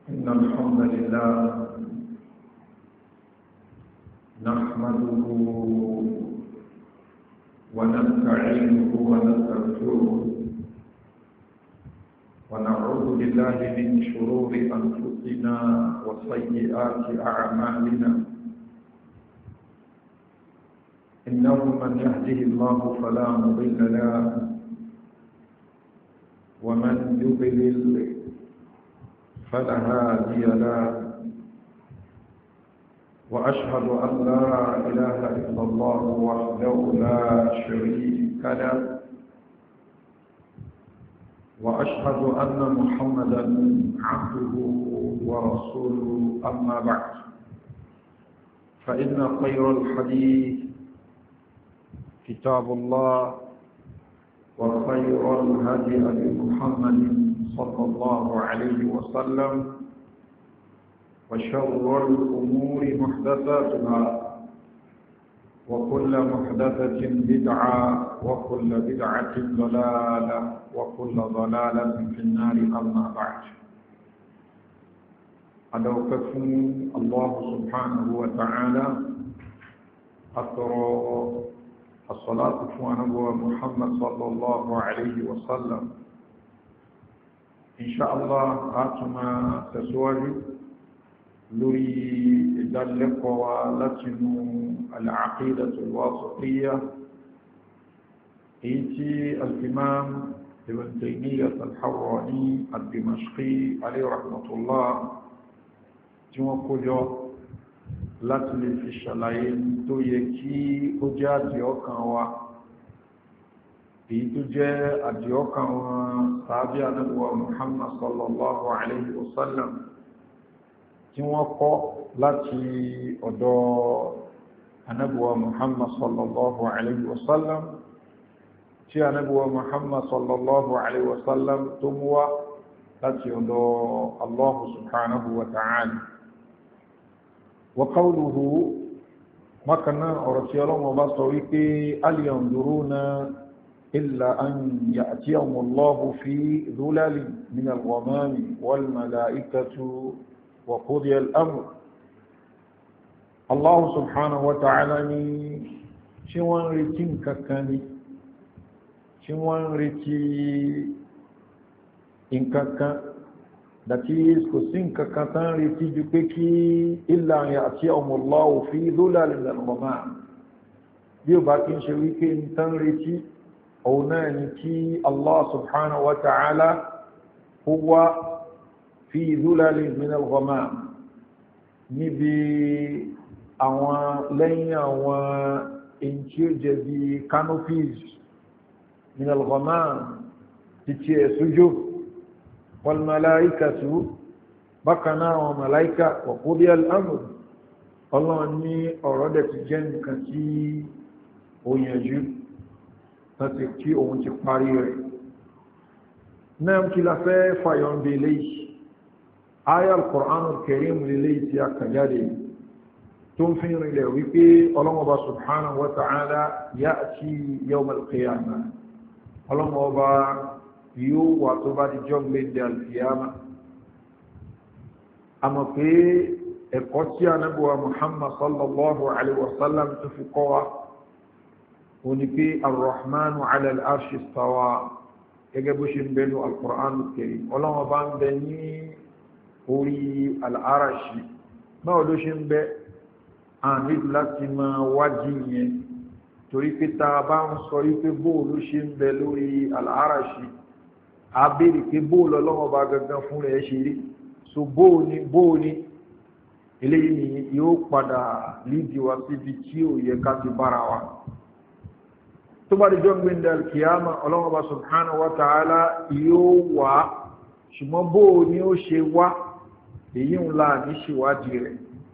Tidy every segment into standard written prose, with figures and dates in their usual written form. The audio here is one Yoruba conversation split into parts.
إن الحمد لله نحمده ونستعينه ونستغفره ونعوذ بالله من شرور أنفسنا وسيئات أعمالنا إنه من يهده الله فلا مضل له ومن يضلل فلا هادي له وأشهد أن لا إله إلا الله وحده لا شريك له وأشهد أن محمدا عبده ورسوله أما بعد فإن خير الحديث كتاب الله وخير الهدي هدي محمد صلى الله عليه وسلم وشر الأمور محدثاتها وكل محدثة بدعة وكل بدعة ضلالة وكل ضلالة في النار أما بعد أدعوكم الله سبحانه وتعالى أترى الصلاة على محمد صلى الله عليه وسلم إن شاء الله آتما تسواج لري ذلك ولتن العقيدة الواسطية إيتي الإمام ابن تيمية الحراني الدمشقي عليه رحمة الله جمع láti lè fi ṣàlàyé tó yẹ kí ó jẹ́ àdìọ́kàn wa èyí tó jẹ́ àdìọ́kàn wọn sàábí ànábì Muhammad sallallahu alayhi wa sallam tí wọ́n kọ́ láti ọ̀dọ̀ ànábì Muhammad sallallahu alayhi wa sallam tí ànábì Muhammad sallallahu alayhi wa sallam tó mú wá láti ọ̀dọ̀ Allah subhanahu wa ta'ala وقوله مكنا أرسل الله وبصرك هل ينظرون إلا أن يأتيهم الله في ذلل من الغمام والملائكة وقضي الأمر الله سبحانه وتعالى شوان رتين ككاني شوان رتي إن ككان that is kò sí nǹkan kan tán retí ju pé kí illa ya'tiyahumullahu fi dhulalin min al-ghamam bí ó bá kí ń ṣe wípé ń tán retí òun náà ni kí Allah subhanahu wa ta'ala kó wá fi dhulalin min al-ghamam níbi àwọn lẹ́yìn àwọn èyí tí ó jẹ́ bí canopies min al-ghamam títí ẹ̀ sójò والملائكة بقنا وملائكة وقضي الأمر الله أني أردت جنك تي ويجب تتكي ومتقارير نعم كلا فيون بليش آية القرآن الكريم لليس يكجاري تنفين إليه ويبي الله سبحانه وتعالى يأتي يوم القيامة الله yóò wà tó bá di jọ́gbé di alfiyama a mọ̀ pé ẹ̀kọ́ tí a nábúwa Muhammad sallallahu alaihi wasallam tó fi kọ́ wa o ní pé arrahmanu ala al-arshi istawa gẹ́gẹ́ bó ṣe ń bẹnu al-Qur'an al-Karim ọlọ́wọ́ bá ń bẹ ní orí al-arashi náà ló ṣe ń bẹ àní láti máa wájí yẹn torí pé ta bá ń sọ wípé bóò ló ṣe ń bẹ lórí al-arashi àbẹ̀rẹ̀ pé bóòlù ọlọ́wọ́ bá gangan fún rẹ̀ ṣe rí so bóòní eléyìí ni yóò padà lídìí wa síbi tí ó yẹ ká ti bára wa tó bá di jọ́ gbẹ̀ndẹ̀ alkiyama ọlọ́wọ́ bá subhanahu wa ta'ala yóò wá ṣùgbọ́n bóòní ó ṣe wá èyí ńlá ní ṣèwádìí rẹ̀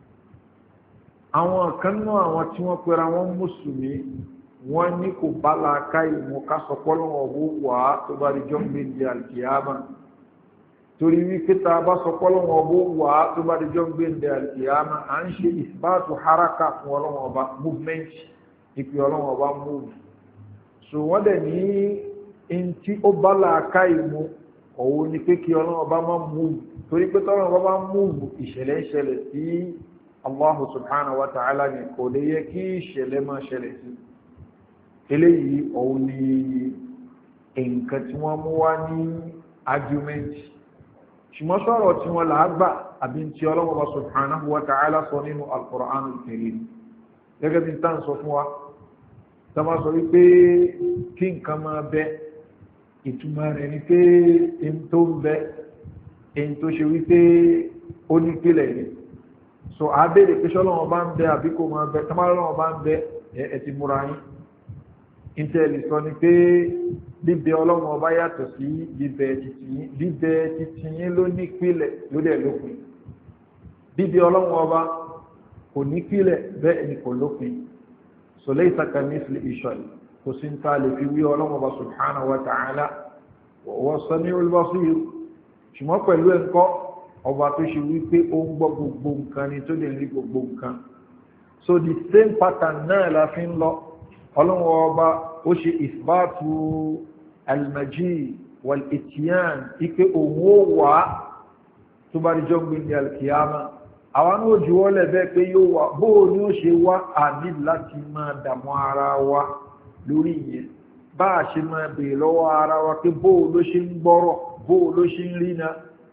àwọn kan náà àwọn tí wọ́n pera wọn mùsùlùmí wọ́n ní kò bá láàká ìmọ̀ ká sọpọ́lọ́wọ́ owó wà tó bá rí jọ́ méjì alkiyama torí wípé ta bá sọpọ́lọ́wọ́ owó wà tó bá rí jọ́ méjì alkiyama a ń ṣe ìsbáàtù haraka fún ọlọ́wọ́ ọba movement ìpè ọlọ́wọ́ ọba move so wọ́n dẹ̀ ní in tí ó bá láàká ìmọ̀ òun ni pé kí ọlọ́run bá máa mú torí pé tọ́lọ́run bá máa mú ìṣẹ̀lẹ̀ ìṣẹ̀lẹ̀ sí Allah subhanahu wa ta'ala ni kò lè yẹ kí ìṣẹ̀lẹ̀ máa ṣẹlẹ̀ sí eléyìí òun ni nǹkan tí wọ́n mú wá ní argument ṣùgbọ́n sọ̀rọ̀ tí wọ́n là á gbà àbí tí ọlọ́run subhanahu wa ta'ala sọ nínú al-Qur'an al-Karim gẹ́gẹ́ bí tán sọ fún wa tá máa sọ wípé kí nǹkan máa bẹ ìtumọ̀ rẹ̀ ni pé in tó ń bẹ in tó ṣe wípé ó ní pílẹ̀ ni so àbẹ̀rẹ̀ pé ṣọ́lọ́wọ́n bá ń bẹ àbí kò máa bẹ tamárọ́wọ́n bá ń bẹ ẹ ti múra yín intel sọ ni pé bíbẹ ọlọ́run ọba yàtọ̀ sí bíbẹ titi yín ló ní pílẹ̀ ló dẹ̀ lópin bíbẹ ọlọ́run ọba kò ní pílẹ̀ bẹ́ẹ̀ ni kò lópin so laysa kamithlihi shay kò sí ń ta lè fi wí ọlọ́run ọba subhanahu wa ta'ala wa huwa as-sami'ul basir ṣùgbọ́n pẹ̀lú ẹ̀kọ́ ọba tó ṣe wípé ó ń gbọ́ gbogbo nǹkan ni tó lè rí gbogbo nǹkan so the same pattern náà la fi ń lọ ọlọ́run ọba ó ṣe ìfbátu al-maji wal-ityan ipé òun ó wà tó bá rí jọ́gbìn ní al-kiyama àwọn ó juwọ́lẹ̀ bẹ́ẹ̀ pé yóò wà bóò ní ó ṣe wá àní láti máa dàmú ara wa lórí ìyẹn bá a ṣe máa bèèrè lọ́wọ́ ara wa pé bóò ló ṣe ń gbọ́rọ̀ bóò ló ṣe ń rí na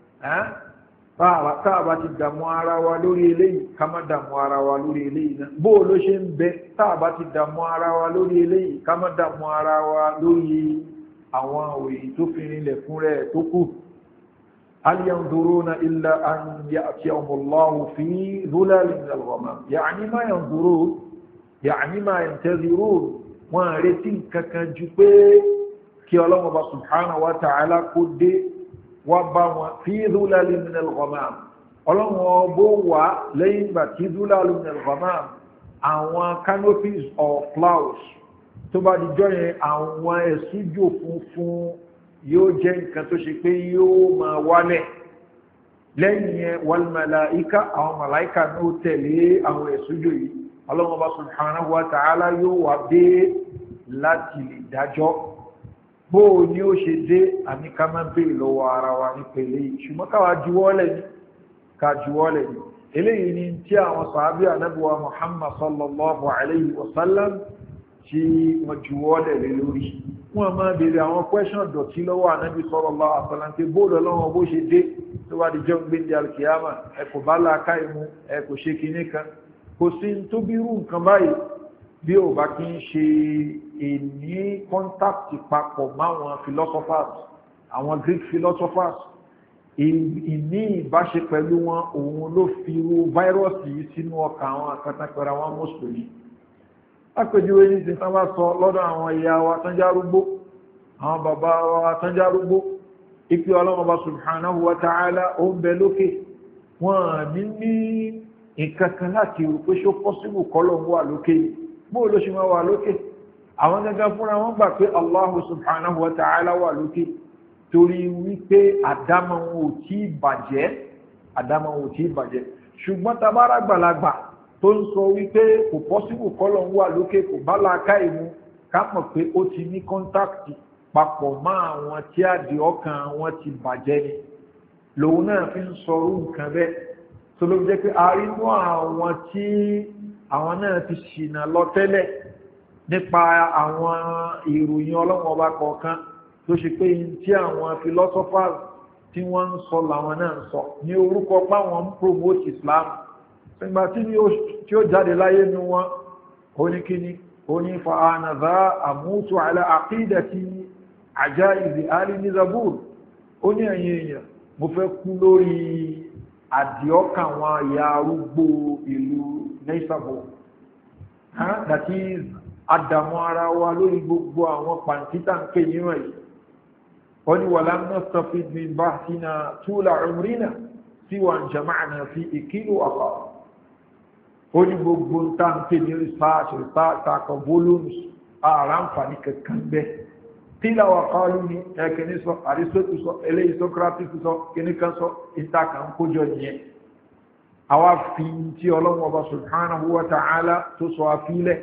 táàbá ti dàmú ara wa lórí eléyìí ká má dàmú ara wa lórí eléyìí náà bóò ló ṣe ń bẹ táàbá ti dàmú ara wa lórí eléyìí ká má dàmú ara wa lórí àwọn òyìn tó fi rinlẹ̀ fún rẹ̀ tó kù hal yanzuruna illa an ya'tiyahumullahu fi dhulalin min al-ghamam ya'ni ma yanzurun ya'ni ma yantazirun wọ́n retí kankan ju pé kí Ọlọ́hun Ọba subhanahu wa ta'ala kó dé wá bá wọn fi dhulalin min al-ghamam Ọlọ́hun Ọba wà lẹ́yìn ìgbà tí dhulalin min al-ghamam àwọn canopies of clouds tó bá di jọ́ yẹn àwọn ẹ̀sùjò funfun yóò jẹ́ nǹkan tó ṣe pé yóò máa wálẹ̀ lẹ́yìn yẹn wal malaika àwọn màláìka ní ó tẹ̀lé àwọn ẹ̀sùjò yìí Ọlọ́hun Ọba subhanahu wa ta'ala yóò wà dé láti lè dájọ́ bóò ní ó ṣe dé àní ká má bèèrè lọ́wọ́ ara wa ní pẹ̀lẹ́ yìí ṣùgbọ́n káwà juwọ́lẹ̀ ní ká juwọ́lẹ̀ ní eléyìí ni tí àwọn sàábí ànábíwa Muhammad sallallahu alayhi wa sallam tí wọ́n juwọ́lẹ̀ lé lórí wọ́n máa bèèrè àwọn question dọ̀tí lọ́wọ́ ànábí sallallahu alaihi wa sallam pé bóòlù ọlọ́wọ́ bó ṣe dé tó wá di jọ́ gbéńdé alkiyama ẹ kò bá láàká ìmú ẹ kò ṣe kinní kan kò sí tó bí irú nǹkan báyìí bí ò bá kí ń ṣe èní kọ́ntáktì papọ̀ máwọn philosophers àwọn Greek philosophers ìní ìbáṣe pẹ̀lú wọn òun ló fi irú fáírọ́ọ̀sì yìí sínú ọkà àwọn àkàtàkùnrin àwọn mùsùlùmí lápèjúwe ní ti tán bá sọ lọ́dọ̀ àwọn ìyá wa tán járúgbó àwọn bàbá wa tán járúgbó ipi Ọlọ́hun Ọba subhanahu wa ta'ala ó ń bẹ lókè wọn ní ìkankan láti rò pé ṣó pọ́síbù kọ́lọ̀ wà lókè bóò ló ṣe máa wà lókè àwọn gẹ́gẹ́ fúnra wọn gbà pé Allahu subhanahu wa ta'ala wà lókè torí wípé àdámọ̀ wọn ò tí bàjẹ́ ṣùgbọ́n tabára gbàlagbà tó ń sọ wípé kò pọ́síbù kọ́lọ̀ wà lókè kò bá láàká ìmú ká mọ̀ pé ó ti ní kọ́ntáktì papọ̀ mọ́ àwọn tí àdì ọkàn wọn ti bàjẹ́ ni lòun náà fi ń sọrú nǹkan bẹ́ẹ̀ tó ló jẹ́ pé a rí mú àwọn tí àwọn náà ti ṣìnà lọ tẹ́lẹ̀ nípa àwọn ìròyìn Ọlọ́hun Ọba kọ̀ọ̀kan tó ṣe pé tí àwọn philosophers tí wọ́n ń sọ làwọn náà ń sọ ní orúkọ páwọn ń promote Islam nígbà tí ó jáde láyé nu wọn oníkíní oní fa'anàzá àmútu ala aqidati ajaizi ali ní Zabur ó ní ẹ̀yìn èèyàn mo fẹ́ kú lórí àdíọ́kà wọn ìyá arúgbó ìlú Naisabo that is àdàmọ́ ara wa lórí gbogbo àwọn pàǹtítà ń pè níwọ̀n yìí wọ́n ni wà lámọ́ stafid min bahthina tula umrina siwa jama'na fi ikilu aqa ó ní gbogbo ń tà ń pè ní research takọ̀ volumes ara ń fà ní kankan bẹ́ tíla wà kọlu ní ẹkẹni sọ Aristotle sọ eléyìí Socrates sọ kìníkan sọ ìtàkà ń kójọ nìyẹn àwa fi tí Ọlọ́hun Ọba subhanahu wa ta'ala tó sọ àfilẹ̀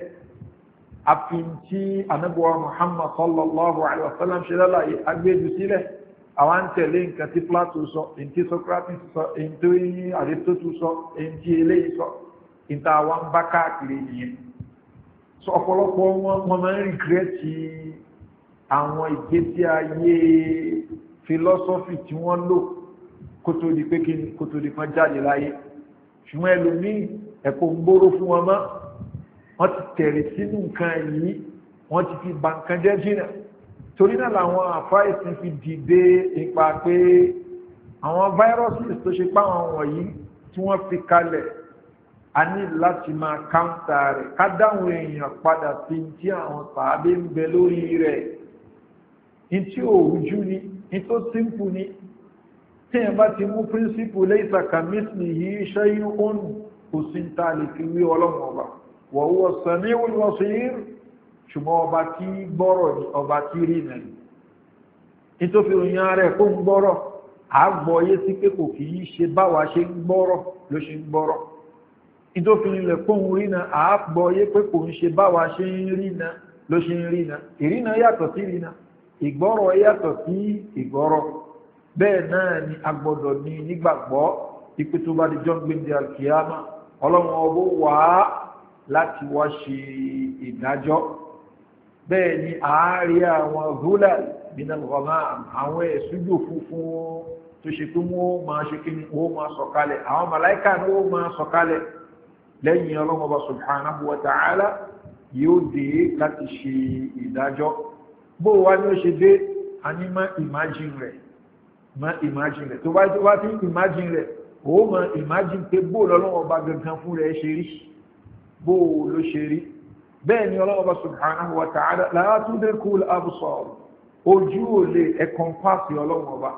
àfi tí anábọ̀wà Muhammad sallallahu alaihi wasallam ṣe lálàyé agbéjù sílẹ̀ àwọn tẹ̀lé nǹkan tí Plato sọ èyí tí Socrates sọ èyí tí Aristotle sọ èyí tí eléyìí sọ ìta àwọn bá káàkiri nìyẹn. So ọ̀pọ̀lọpọ̀ wọn máa ń rìgírẹ́tì àwọn ìgbésí ayé philosophy tí wọ́n lò kó tó di pé kí ni kó tó di kan jáde láyé. Ṣùgbọ́n ẹlòmíì ẹ̀kọ́ ń gbóró fún wọn mọ́, wọ́n ti tẹ̀rì sínú nǹkan yìí, wọ́n ti fi bà nǹkan jẹ́ jìnà. Torí náà làwọn àfáìsìn fi dìde ipa pé àwọn viruses tó ṣe páwọn wọ̀nyí tí wọ́n fi kalẹ̀ a ní láti máa káńtà rẹ̀ ká dáhùn èèyàn padà sí tí àwọn tàbí ń bẹ lórí rẹ̀. In tí ò rújú ni, in tó simple ni, tí ẹ̀ bá ti mú príncipù laysa kamithlihi shay'un kò sí ń ta lè fi wí ọlọ́run ọba wa huwa as-sami'ul basir, ṣùgbọ́n ọba tí gbọ́rọ̀ ni ọba tí rí nà ní. In tó fi òyìn rẹ̀ kó ń gbọ́rọ̀ àgbọ̀ yé sí pé kò kìí ṣe báwa ṣe ń gbọ́rọ̀ ló ṣe ń gbọ́rọ̀. In tó fi ilẹ̀ kó ń rí nà àgbọ̀ yé pé kò ń ṣe báwa ṣe ń rí nà ló ṣe ń rí nà. Ìrìnà yàtọ̀ sí ìrìnà, ìgbọ́rọ̀ yàtọ̀ sí ìgbọ́rọ̀. Bẹ́ẹ̀ náà ni a gbọ́dọ̀ ní nígbàgbọ́ ipé tó bá di jọ́ gbéǹde alkiyama ọlọ́run ọbọ̀ wá láti wá ṣe ìdájọ́. Bẹ́ẹ̀ ni ààrí àwọn gúlà minal ghamam, àwọn ẹ̀sùjò funfun tó ṣe pé wọ́n máa ṣe kí ni wọ́n máa sọ̀kalẹ̀, àwọn màláíkà ní wọ́n máa sọ̀kalẹ̀ lẹ́yìn ọlọ́run ọba subhanahu wa ta'ala yóò dé láti ṣe ìdájọ́. Bó wá ní ó ṣe dé, a ní má imagine rẹ̀ tó bá tí imagine rẹ̀ ó ma imagine pé bó lọ́lọ́wọ́ bá gangan fún rẹ̀ ṣe rí, bó ló ṣe rí. Bẹ́ẹ̀ ni Ọlọ́hun Ọba subhanahu wa ta'ala la tudrikul absar, ojú ò lè encompass Ọlọ́hun Ọba,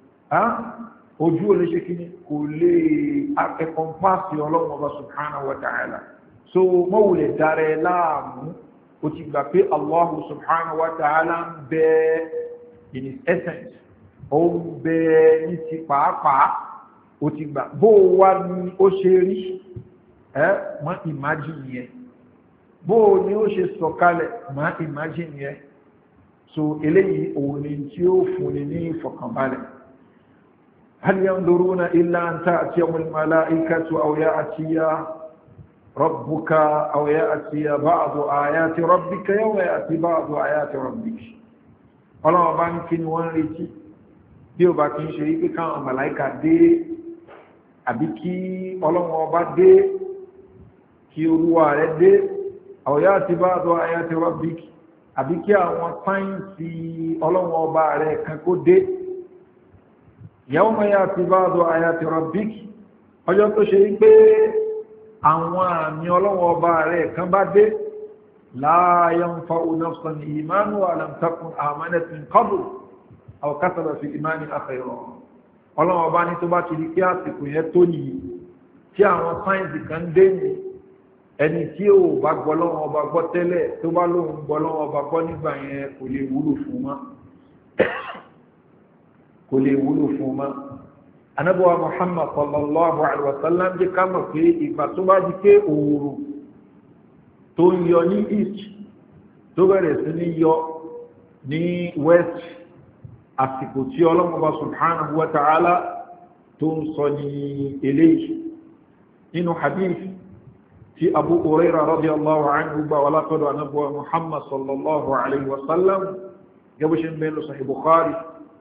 ojú ò lè ṣe kí ni kò lè encompass Ọlọ́hun Ọba subhanahu wa ta'ala. So mọ́wùlẹ̀ dáre láàmú, ó ti gbà pé Allahu subhanahu wa ta'ala ń bẹ in his essence, ó ń bẹ ní ti pàápàá, ó ti gbà bó wá ní ó ṣe rí mọ́ imagine yẹn, bó ní ó ṣe sọ̀kalẹ̀ mọ́ imagine yẹn. So eléyìí òun ni tí ó fúnni ní ìfọ̀kànbalẹ̀. hal yanzuruna illa an ta'tiyahumul mala'ikatu aw ya'tiya rabbuka aw ya'tiya ba'du ayati rabbika yawma ya'ti ba'du ayati rabbika. Ọlọ́run bá ní kí ni wọ́n retí bí ó bá kí ń ṣe rí pé káwọn màláíkà dé, àbí kí Ọlọ́run ọba dé, kí Olúwa rẹ̀ dé, aw ya'ti ba'du ayati rabbika, àbí kí àwọn sáyẹ́ǹsì Ọlọ́run ọba rẹ̀ kan kó dé. Yawma ya'ti ba'du ayati rabbika, ọjọ́ tó ṣe rí pé àwọn àmì Ọlọ́run ọba rẹ̀ kan bá dé. La yanfa'u nafsan imanuha lam takun amanat min qabl aw kasabat fi imaniha khayran. Ọlọ́run ọba ní tó bá ti di kí àsìkò yẹn tó nìyí tí àwọn sáyẹ́ǹsì kan dé ní ẹni tí ó bá gbọ́ Ọlọ́run ọba gbọ́ tẹ́lẹ̀ tó bá lóhun gbọ́ Ọlọ́run ọba gbọ́ nígbà yẹn kò lè wúlò fún mọ́, kò lè wúlò fún mọ́. Ànábì wa Muhammad sallallahu alaihi wa sallam jẹ́ ká mọ̀ pé ìgbà tó bá di pé òòrùn tó ń yọ ní east tó bẹ̀rẹ̀ sí ní yọ ní west, àsìkò tí Ọlọ́run Ọba subhanahu wa ta'ala tó ń sọ ní eléyìí. Nínú hadith tí Abu Hurairah radiyallahu anhu gbà wà látọ̀dọ̀ Ànábì wa Muhammad sallallahu alaihi wa sallam gẹ́bù ṣe ń bẹ́ẹ̀ lọ Sahih Bukhari,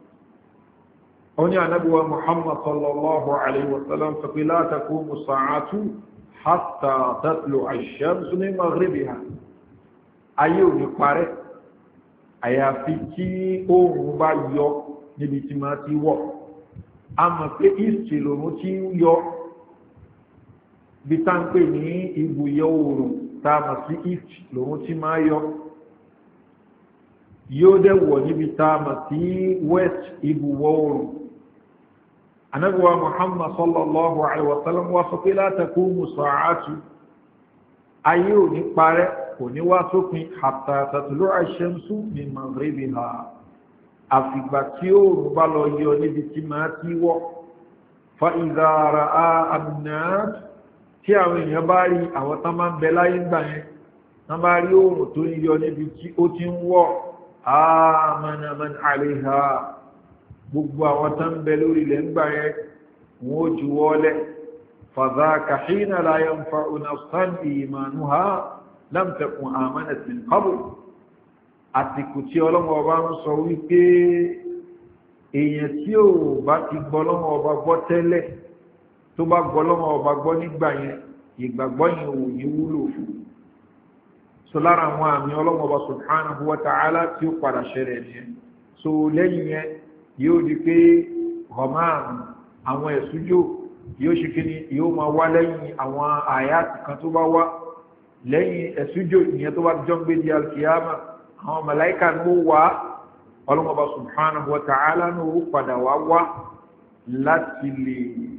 ó ní Ànábì wa Muhammad sallallahu alaihi wa sallam sọ pé la taqumu as-sa'atu hatta tatlu ash-shamsu min maghribiha. Ayé ò ní parẹ́ àyàfi tí oòrùn bá yọ níbi tí máa ti wọ̀. A mọ̀ pé east lòrùn tí ń yọ bí tá ń pè ní ibùyọ oòrùn, tá a mọ̀ sí east lòrùn tí máa yọ. Yóò dẹ̀ wọ̀ níbi tá a mọ̀ sí west ibùwọ̀ oòrùn. Ànábì wa Muhammad sallallahu alaihi wa sallam wá sọ pé la taqumu as-sa'atu, ayé ò ní parẹ́, kò ní wá sópin hatta tatlu'a ash-shamsu min maghribiha, àfìgbà tí oòrùn bá lọ yọ níbi tí máa ti wọ̀. Fa idha ra'a an-nas, tí àwọn èèyàn bá rí àwọn tán máa ń bẹ láyé gbà yẹn, tán bá rí oòrùn tó ń yọ níbi tí ó ti ń wọ̀, amana man 'alayha, gbogbo àwọn tán bẹ lórí ilẹ̀ ń gbà yẹn wọ́n ju wọ́lẹ̀ fadhaka hina la yanfa'u nafsan imanuha lam takun amanat min qabl àtìkù tí ọlọ́mọ ọba ń sọ wípé èèyàn tí ò bá ti gbọ́ ọlọ́mọ ọba gbọ́ tẹ́lẹ̀ tó bá gbọ́ ọlọ́mọ ọba gbọ́ nígbà yẹn ìgbàgbọ́ yẹn ò ní wúlò fún so lára àwọn àmì ọlọ́mọ ọba subhanahu wa ta'ala tí ó padà ṣẹlẹ̀ nìyẹn so lẹ́yìn yẹn yóò di pé roman àwọn ẹ̀sùjò yóò ṣe kí ni yóò máa wá lẹ́yìn àwọn àyàtì kan tó bá wá lẹ́yìn ẹ̀sùjò ìyẹn tó bá jọ ń gbé di alkiyama àwọn màláíkà ní ó wá ọlọ́mọba subhanahu wa ta'ala ní ó padà wá láti lè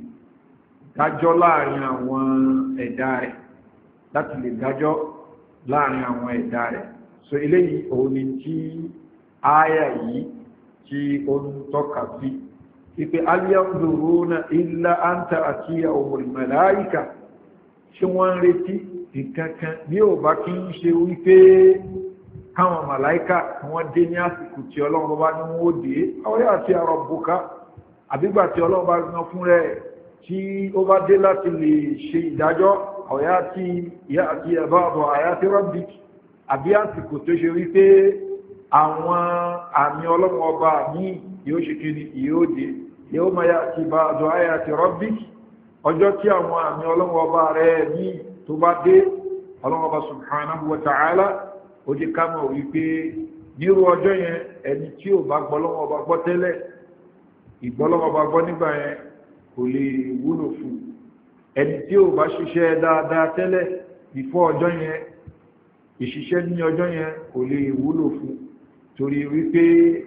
dájọ́ láàrin àwọn ẹ̀dá rẹ̀ láti lè dájọ́ láàrin àwọn ẹ̀dá rẹ̀ so eléyìí òun ni tí ááyà yìí tí ó ń tọ́ka sí ipe al-yanzuruna illa an ta'tiyahumul malaika ṣé wọ́n ń retí nǹkankan bí ò bá kí ń ṣe wípé káwọn màláíkà wọ́n dé ní àsìkò tí ọlọ́run bá ní wọ́n ó dé aw ya'tiya rabbuka àbígbà tí ọlọ́run bá gbọ́n fún rẹ̀ tí ó bá dé láti lè ṣe ìdájọ́ aw ya'tiya ba'du ayati rabbik àbí àsìkò tó ṣe wípé àwọn àmì ọlọ́run ọba ní yóò ṣe kiri yóò dé yawma ya'ti ba'du ayati rabbik ọjọ́ tí àwọn àmì ọlọ́run ọba rẹ̀ ní tó bá dé ọlọ́run ọba subhanahu wa ta'ala ó jẹ́ ká mọ̀ wípé nírú ọjọ́ yẹn ẹni tí ò bá gbọ́lọ́wọ́ ọba gbọ́ tẹ́lẹ̀ ìgbọ́lọ́wọ́ ọba gbọ́ nígbà yẹn kò lè wúlò fún ẹni tí ò bá ṣiṣẹ́ dáadáa tẹ́lẹ̀ ìfọ́ ọjọ́ yẹn ìṣiṣẹ́ ní ọjọ́ yẹn kò lè wúlò fún torí wípé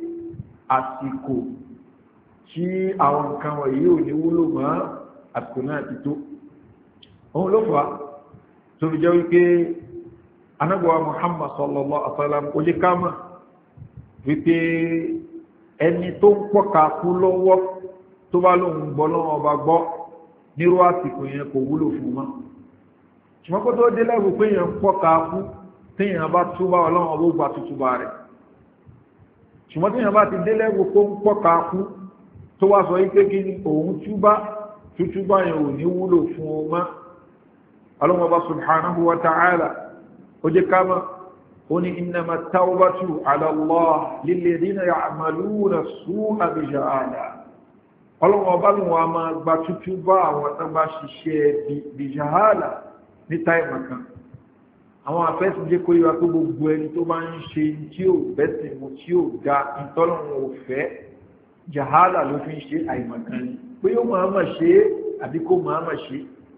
àsìkò tí àwọn nǹkan wọ̀nyí ò ní wúlò mọ́ àsìkò náà ti tó òun ló fà á tó fi jẹ́ wípé anábọ̀wá Muhammad sallallahu alaihi wasallam ó jẹ́ ká mọ̀ wípé ẹni tó ń pọ̀ka kú lọ́wọ́ tó bá lóun gbọ́ lọ́wọ́ ọba gbọ́ nírú àsìkò yẹn kò wúlò fún mọ́ ṣùgbọ́n kó tó dé lẹ́rù pé yẹn ń pọ̀ka kú téèyàn bá túbá ọlọ́wọ́ bó gba tútúbá rẹ̀ ṣùgbọ́n téèyàn bá ti dé lẹ́rù pé ń pọ̀ka kú tó wá sọ wípé kí ni òun túbá yẹn ò ní wúlò fún ọ mọ́ ọlọ́wọ́ bá subhanahu wa ta'ala ó jẹ́ ká mọ̀ ó ní innama tawbatu ala Allah lilladhina ya'maluna as-su'a bi jahala ọlọ́wọ́ bá lùwọ́ a máa gba tútú bá àwọn tó bá ṣiṣẹ́ bi jahala ní táìmù kan àwọn afẹ́sì jẹ́ kó yíwa pé gbogbo ẹni tó bá ń ṣe tí ò bẹ́sì mu tí ò ga ìtọ́lọ́run ò fẹ́ jahala ló fi ń ṣe àìmọ̀kan ni pé ó máa mọ̀ ṣe àbí kó máa mọ̀ ṣe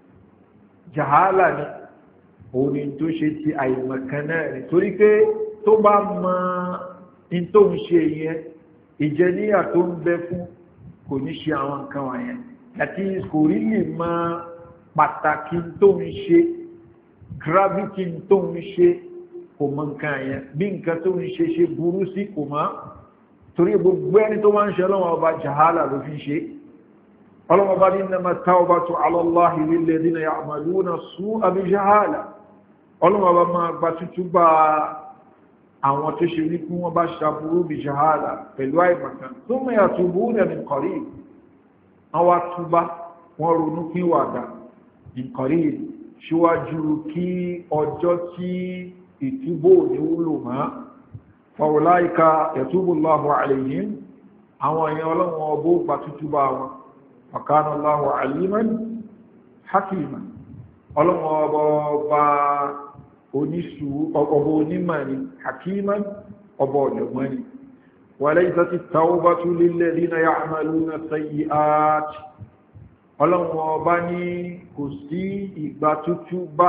jahala ni òun ni tó ṣe ti àìmọ̀kan náà ni torí pé tó bá mọ in tó ń ṣe yẹn ìjẹníyà tó ń bẹ fún kò ní ṣe àwọn nǹkan wọ̀nyẹn àti kò rí lè mọ pàtàkì tó ń ṣe gravity tó ń ṣe kò mọ nǹkan yẹn bí nǹkan tó ń ṣe burú sí kò mọ̀ torí gbogbo ẹni tó máa ń ṣe ọlọ́wọ́ ọba jahala ló fi ṣe ọlọ́wọ́ bá ní innama tawbatu ala Allahi lilladhina ya'maluna as-su'a bi jahala ọlọ́wọ́ bá máa gba tútú bá àwọn tó ṣe wípé wọ́n bá ṣàbúrú bí jahala pẹ̀lú àìmọ̀kan thumma yatubuna min qarib àwọn túbá wọ́n ronú pìwàdà min qarib ṣíwájú kí ọjọ́ tí ìtúbò ní wúlò máa fa ulaika yatubu Allahu alayhim àwọn èèyàn ọlọ́wọ́ ọbọ̀ gba tútú bá wọn wa kana Allahu aliman hakima ọlọ́wọ́ ọba oníṣù ọba onímọ̀ ni hakiman ọba ọ̀jọ̀gbọ́n ni walaysati tawbatu lilladhina ya'maluna sayyi'at ọlọ́wọ́ ọba ní kò sí ìgbà tútú bá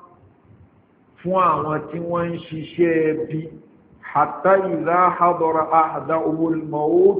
fún àwọn tí wọ́n ń ṣiṣẹ́ bí hatta idha hadara ahadahumul mawt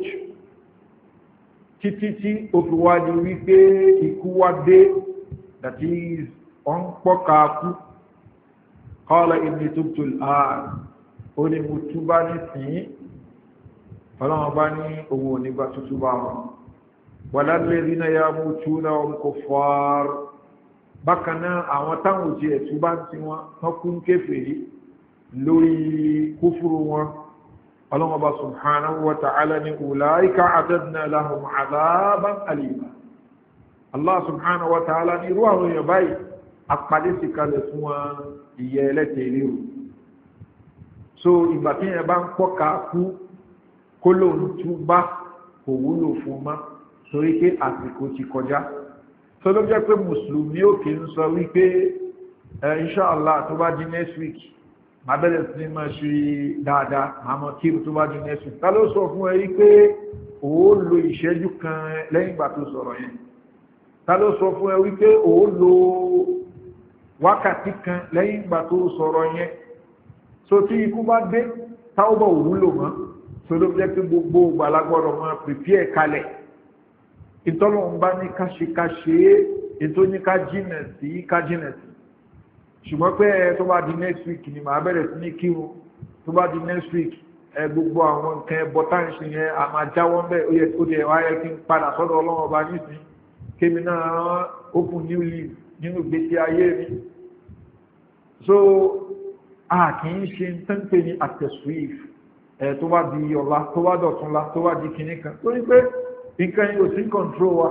títí tí ó fi wá di wípé ikú wá dé that is on pọ́ka kú qala inni tubtu al-an ó ní mo túbá nísìnyí ọlọ́wọ́ bá ní òun ò nígbà tútú bá wọn walladhina yamutuna hum kuffar bákan náà àwọn táwọn òjì ẹ̀tú bá ń ti wọn kún kéfèrí lórí kúfúrú wọn ọlọ́wọ́ bá subhanahu wa ta'ala ni ulaika a'tadna lahum 'adhaban alima. Allah subhanahu wa ta'ala ni irú àwọn èèyàn báyìí apàdé sí kalẹ̀ fún wọn ìyẹ́ ẹlẹ́tẹ̀ ìlérò. So ìgbà tí yẹn bá ń pọ́ ká kú kó lóun tún bá kò wúlò fún ma torí pé àsìkò ti kọjá. So ló jẹ́ pé mùsùlùmí ò kì í sọ wípé inshallah tó bá di next week máa bẹ̀rẹ̀ sí ní máa ṣe dáadáa àmọ́ kí tó bá di next week. Ta ló sọ fún ẹ wípé ó lo ìṣẹ́jú kan lẹ́yìn ìgbà tó sọ̀rọ̀ yẹn? Ta ló sọ fún ẹ wípé ó lo wákàtí kan lẹ́yìn ìgbà tó sọ̀rọ̀ yẹn? So tí ikú bá dé táwọ́bọ̀ òwúlò mọ́, so ló jẹ́ pé gbogbo gbalagbọ́dọ̀ máa prepare kalẹ̀. Ìtọ́lọ́run bá ní káṣe ètò ní ká jìnà sí. Ṣùgbọ́n pé tó bá di next week ni màá bẹ̀rẹ̀ sí ní kírun, tó bá di next week gbogbo àwọn nǹkan ẹbọ táǹṣì yẹn a máa jáwọ́ ń bẹ̀, ó yẹ kó dẹ̀ wáyé kí n padà sọ́dọ̀ Ọlọ́run ọba nísìn kémi náà open new leaf nínú ìgbésí ayé mi. So a kì í ṣe ń tẹ́ǹpé ní àtẹ̀sùwìf tó bá di ọ̀la tó bá dọ̀túnla tó bá di kìíní kan torí pé nǹkan yìí ò sí control wa.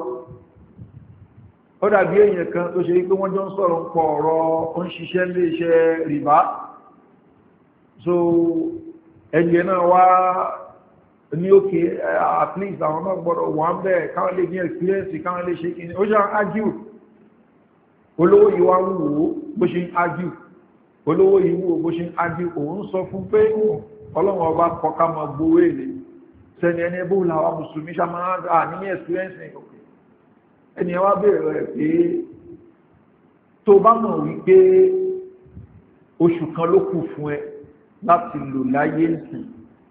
Ó dàbí èèyàn kan tó ṣe pé wọ́n jọ ń sọ̀rọ̀ ń pọ̀ ọ̀rọ̀ ó ń ṣiṣẹ́ lé iṣẹ́ rìbá. So ẹgbẹ́ náà wá ní òkè at least àwọn náà gbọ́dọ̀ wà ń bẹ̀ káwọn lè ní experience káwọn lè ṣe kìíní. Ó ṣe argue olówó yìí wá wúwo bó ṣe ń argue olówó yìí wúwo bó ṣe ń argue òun sọ fún pé Ọlọ́run ọba kọká máa gbowó èlé sẹ́ni ẹni ẹbú làwọn mùsùlùmí ṣá máa ń rà ní experience ní òkè. Ẹni ẹ wá bèèrè rẹ̀ pé tó bá mọ̀ wípé oṣù kan ló kù fún ẹ láti lò láyé ǹsìn,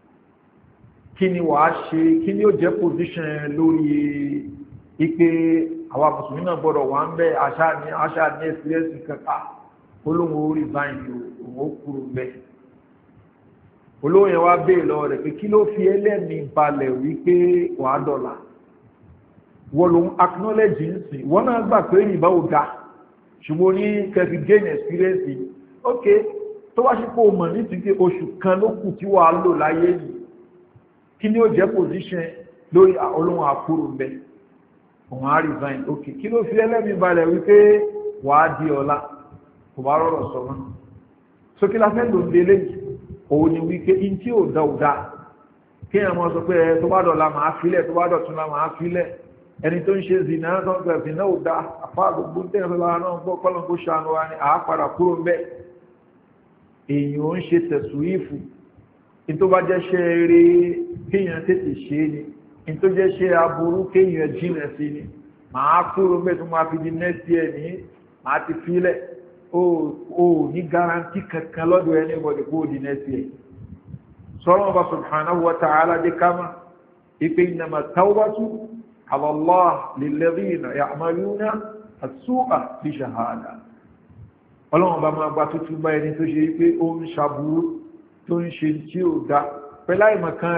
kí ni wàá ṣe, kí ni ó jẹ́ position lórí ipé àwa mùsùlùmí náà gbọ́dọ̀ wà ń bẹ́ àṣà ní experience kankan olóhùn orí báyìí òun ó kúrò bẹ́ẹ̀. Olóhùn yẹn wá bèèrè lọ rẹ̀ pé kí ló fi ẹlẹ́mìí balẹ̀ wípé wàá dọ̀là wọ́n ló ń acknowledge ń sìn wọ́n náà gbà pé ìbá ò dá ṣùgbọ́n ní kẹfì gain experience ok tó wá sí pé o mọ̀ ní ti pé oṣù kan ló kù tí wàá lò láyé yìí kí ni ó jẹ́ position lórí olóhùn àkúrò ń bẹ òun á resign ok kí ló fi ẹlẹ́mìí balẹ̀ wípé wàá di ọ̀la kò bá rọrọ̀ sọ mọ́ so kí la fẹ́ lò ń délé yìí òun ni wípé in tí ò dá ò dá kí ẹ̀ mọ́ sọ pé tó bá dọ̀la máa filẹ̀ tó bá dọ̀túnla máa filẹ̀ ẹni tó ń ṣe zina tó ń gbẹ̀ zina ò dá àfá gbogbo tẹ́ẹ̀fẹ́ lára náà gbọ́ kọ́lọ̀ kó ṣàánú wa ní àápadà kúrò mẹ́. Èyàn ń ṣe tẹ̀sùífù in tó bá jẹ́ ṣe eré kéèyàn tètè ṣe ni in tó jẹ́ ṣe aburú kéèyàn jìnà sí ni máa kúrò mẹ́ tó máa fi di next year ní máa ti filẹ̀ ó ní garanti kankan lọ́dọ̀ ẹni bọ̀dẹ̀ kó di next year. sọ́rọ̀ ọba subhanahu wa ta'ala dé kama ipe innama tawbatu على الله للذين يعملون السوء بشهادة. Ọlọ́run bá máa gba tútù bá ẹni tó ṣe pé ó ń ṣàbúrú tó ń ṣe tí ó dá pẹ̀láìmọ̀kan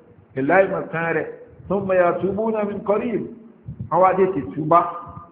rẹ̀ ثم يتوبون من قريب àwọn adé ti túbá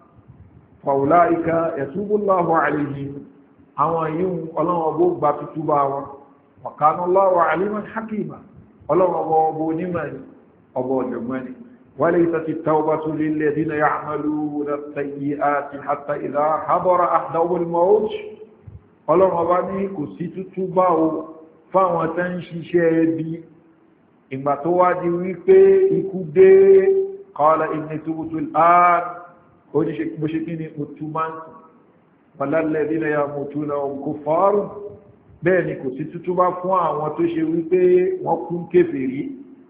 فأولئك يتوب الله عليهم àwọn yíò Ọlọ́run bó gba tútù bá wọn وكان الله عليما حكيما Ọlọ́run bó onímọ̀ ọbọ̀ ọ̀jọ̀gbọ́n ni. وليست التوبة للذين يعملون السيئات حتى إذا حضر أحدهم الموت Ọlọ́run ọba ní kò sí tútúbá o fáwọn tán ń ṣiṣẹ́ ẹbí ìgbà tó wá di wípé ikú dé قال إني تبت الآن ó ní bó ṣe kí ni òtúmáǹtì ولا الذين يموتون وهم كفار bẹ́ẹ̀ ni kò sí tútúbá fún àwọn tó ṣe wípé wọ́n kún kèfèrí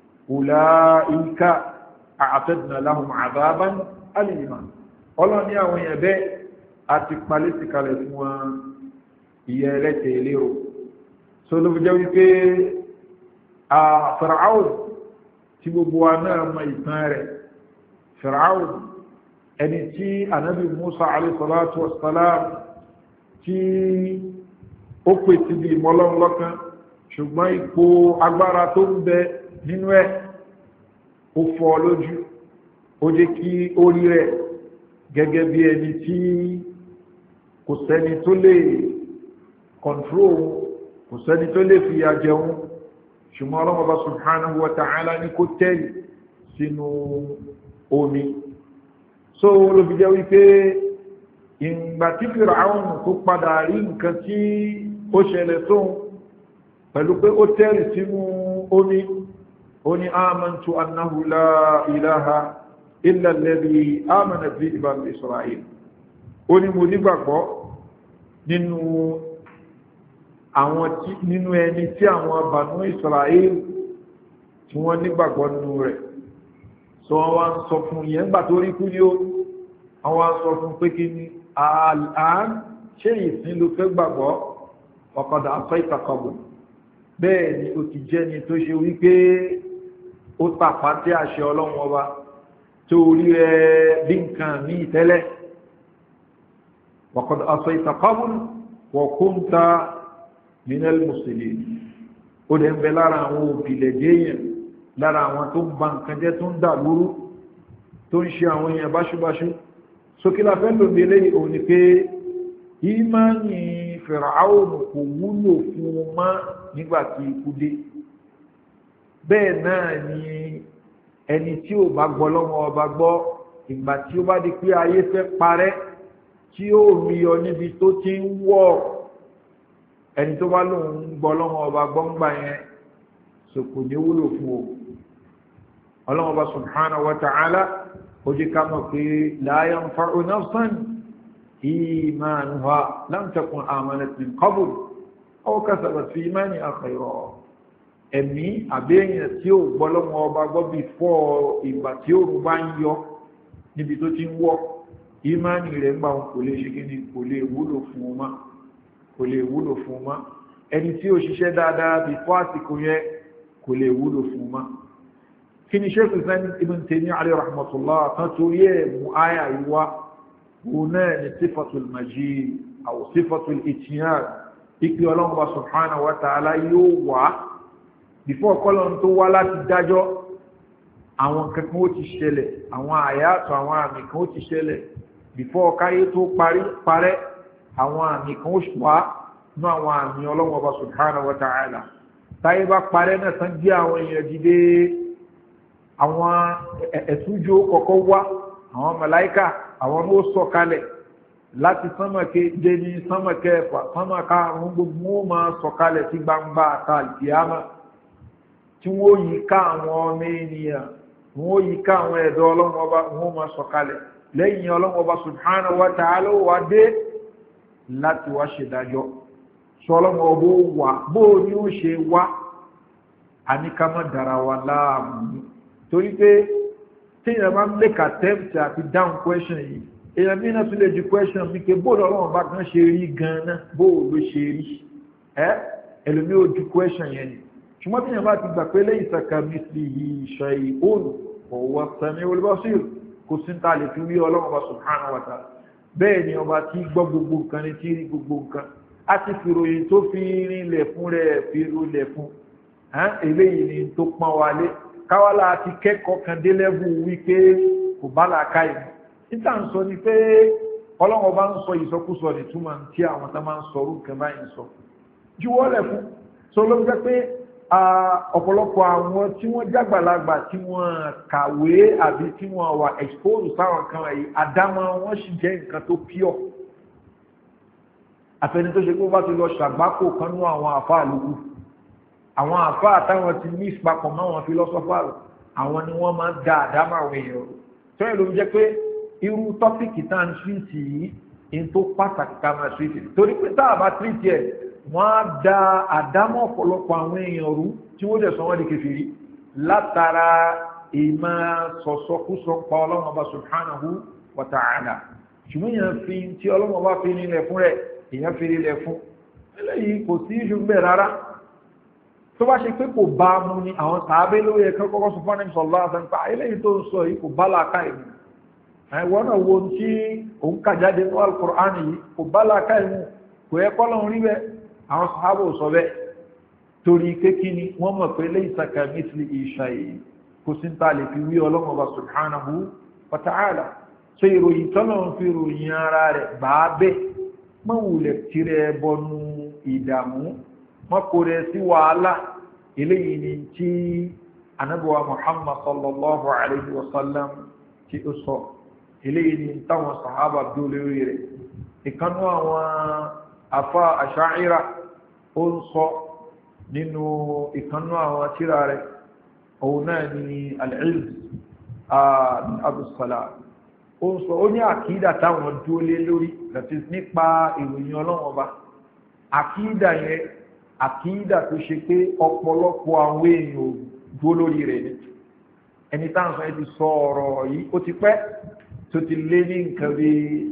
أولئك أعتدنا لهم عذابا أليما. Ọlọ́run ní àwọn èèyàn bẹ́ẹ̀ àti palẹ́tì kalẹ̀ fún wọn ìyẹ́ ẹlẹ́tẹ̀ ìlérò. So ló fi jẹ́ wípé Fir'aun tí gbogbo wa náà mọ ìtàn rẹ̀. Fir'aun ẹni tí Ànábì Musa alayhi salatu wassalam tí ó pè ti bí ìmọ̀lọ́run lọ́kàn ṣùgbọ́n ipò agbára tó ń bẹ nínú ẹ̀ ó fọ́ lójú ó jẹ́ kí ó rí rẹ̀ gẹ́gẹ́ bí ẹni tí kò sẹ́ni tó lè control kò sẹ́ni tó lè fìyà jẹun ṣùgbọ́n Ọlọ́hun Ọba subhanahu wa ta'ala ní kó tẹ́rì sínú omi. So ló fi jẹ́ wípé ìgbà tí Fir'aun tó padà rí nǹkan tí ó ṣẹlẹ̀ sóhun pẹ̀lú pé ó tẹ́rì sínú omi, ó ní amantu annahu la ilaha illa alladhi amana bihi banu Isra'il. Ó ní mo nígbàgbọ́ nínú ẹni tí àwọn banu Isra'il tí wọ́n nígbàgbọ́ nínú rẹ̀. So wọ́n wá ń sọ fún yẹn gbà tó rí kú ní ó, wọ́n wá ń sọ fún pé kí ni àán ṣe ìsìn ló fẹ́ gbàgbọ́ ọ̀kadà asayta qabl. Bẹ́ẹ̀ ni ó ti jẹ́ ni tó ṣe wípé ó tàpá tí àṣẹ Ọlọ́run Ọba tó rí rẹ̀ bí nǹkan ní ìtẹ́lẹ̀. وقد أصيت قبل وكنت من المسلمين. ó dẹ̀ ń bẹ lára àwọn òbílẹ̀jẹ́yàn, lára àwọn tó ń ba nǹkan jẹ́ tó ń dà lúrú, tó ń ṣe àwọn èèyàn báṣúbáṣú. sókílá fẹ́ ló bí eléyìí òun ni pé ìmánì Fir'aun kò wúlò fún un mọ́ nígbà tí ikú dé. bẹ́ẹ̀ náà ni ẹni tí ò bá gbọ́ lọ́wọ́ ọba gbọ́, ìgbà tí ó bá di pé ayé fẹ́ parẹ́, tí ó rí ọ níbi tó ti ń wọ́ ẹni tó bá lóun gbọ́ lọ́wọ́ ọba gbọ́ngbà yẹn, so kò ní wúlò fún o. Ọlọ́hun Ọba subhanahu wa ta'ala ó jẹ́ ká mọ̀ pé la yanfa'u nafsan imanuha lam takun amanat min qabl aw kasabat fi imaniha khayran. ẹ̀mí àbẹ́yìn tí ó gbọ́ lọ́wọ́ ọba gbọ́ bí fọ́ ìgbà tí ó rú bá ń yọ níbi tó ti ń wọ́, ìmánì rẹ̀ ń bá wọn kò lè ṣe kí ni, kò lè wúlò fún ọmọ, kò lè wúlò fún ọmọ. ẹni tí ó ṣiṣẹ́ dáadáa bí fọ́ àsìkò yẹn kò lè wúlò fún ọmọ. kí ni Shaykh Islam Ibn Taymiyyah alayhi rahmatullah tán torí ẹ̀ mú àyà ìwá òun náà ni sifatul majid aw sifatul ityan, ìpí Ọlọ́hun Ọba subhanahu wa ta'ala yóò wá bífọ́ kọ́lọ́n tó wá láti dájọ́. àwọn kankan ó ti ṣẹlẹ̀, àwọn àyàtọ̀ àwọn àmì kan ó ti ṣẹlẹ̀ bífọ́ káyé tó parẹ́. àwọn àmì kan ó wá ní àwọn àmì Ọlọ́hun Ọba subhanahu wa ta'ala. táyé bá parẹ́ náà tán jẹ́ àwọn èèyàn dìde, àwọn ẹ̀sùnjó kọ̀kọ́ wá, àwọn màláíkà àwọn ló sọ kalẹ̀ láti sánmà keje ní sánmà kẹfà, sánmà karùn-ún, gbogbo wọn máa sọ kalẹ̀ sí gbangba àtàlìkìyàmá, tí wọ́n yí ká àwọn ọmọ ènìyàn, wọ́n yí ká àwọn ẹ̀dọ́ Ọlọ́hun Ọba, wọ́n máa sọ kalẹ̀. lẹ́yìn Ọlọ́hun Ọba subhanahu wa ta'ala wà dé láti wá ṣe dájọ́. sọ Ọlọ́hun Ọba wà bó ní ó ṣe wá, àníkàmọ́ dára wa láàmú. torí pé tí èèyàn bá ń make attempt àti down question yìí, èèyàn bí náà tún lè ju question bí ké bóòlù Ọlọ́hun Ọba kan ṣe rí gan-an, bóòlù ló ṣe rí ẹlòmí ó ju question yẹn ni. ṣùgbọ́n tí èèyàn bá ti gbà pé laysa kamithlihi shay'un wa huwa as-sami'ul basir, kò sí ta lè fi wí Ọlọ́hun Ọba subhanahu wa ta'ala. bẹ́ẹ̀ ni ọba tí gbọ́ gbogbo nǹkan ní tí rí gbogbo nǹkan, a ti fi ròyìn tó fi rinlẹ̀ fún rẹ̀ fi rúlẹ̀ fún eléyìí ni tó pọ́n wálé. káwálà àti kẹ́kọ̀ọ́ kan dé lẹ́bù wípé kò bá làákà ìmú. níta ń sọ ni pé Ọlọ́hun Ọba ń sọ ìsọkúsọ ní túmọ̀ tí àwọn tó máa ń sọ orúkẹ báyìí sọ juwọ́lẹ̀ fún. so ló jẹ́ pé ọ̀pọ̀lọpọ̀ àwọn tí wọ́n jágbàlagbà tí wọ́n kàwé àbí tí wọ́n wà expose sáwọn kan wọ̀nyí, àdámọ́ wọn sì jẹ́ nǹkan tó pure. àfẹni tó ṣe pé ó bá ti lọ ṣàgbákò kan nú àwọn àfáà lókù, àwọn àfáà táwọn ti ní ìpapọ̀ mọ́ àwọn philosophers, àwọn ni wọ́n máa ń da àdámọ́ àwọn èèyàn. tó yẹ ló ń jẹ́ pé irú tọ́pìkì tá à ń tírìtì yìí in tó pàtàkì ká máa tírìtì, torí pé tá a bá tírìtì ẹ̀ wọ́n á da àdámọ́ ọ̀pọ̀lọpọ̀ àwọn èèyàn rú tí wọ́n dẹ̀ sọ wọ́n di kèfèrí látara ìmọ̀ sọ̀sọ́kúsọ pa Ọlọ́hun Ọba subhanahu wa ta'ala. ṣùgbọ́n èèyàn fi tí Ọlọ́hun Ọba fi nílẹ̀ fún rẹ̀, èèyàn fi nílẹ̀ fún eléyìí kò sí ìṣù bẹ́ẹ̀ rárá. tó bá ṣe pé kò bá mú ni àwọn sàábé lórí ẹ̀kọ́ kọ́kọ́ sọ fún ẹni sallallahu alaihi wasallam eléyìí tó ń sọ yìí kò bá làákà ìmú. àwọn náà wo tí òun kà jáde ní Al-Qur'an yìí kò bá làákà ìmú, kò yẹ kọ́lọ́run rí bẹ́ẹ̀. àwọn sàhábà sọ bẹ́ẹ̀ torí kékí ni wọ́n mọ̀ pé laysa kamithlihi shay'un, kò sí ta lè fi wí Ọlọ́hun Ọba subhanahu wa ta'ala. so ìròyìn tọ́lọ́run fi ròyìn ara rẹ̀ bá bẹ́ mọ́ wùlẹ̀ tirẹ̀ bọnu ìdààmú, mọ́ kò rẹ̀ sí wàhálà eléyìí ni tí anabuwa Muhammad sallallahu alayhi wa sallam tí ó sọ eléyìí ni táwọn sahaba bí olórí rẹ̀ ìkanú àwọn afa asha'ira ó ń sọ nínú ìkanú àwọn tírà rẹ̀ òun náà ni al-Izz min Abu Salah ó ń sọ ó ní àkídà táwọn dúó lé lórí láti nípa ìròyìn Ọlọ́run Ọba àkídà yẹn àkídà tó ṣe pé ọ̀pọ̀lọpọ̀ àwọn èèyàn dúó lórí rẹ̀ ni ẹni táwọn ẹ ti sọ ọ̀rọ̀ yìí ó ti pẹ́ tó ti lé ní nǹkan bí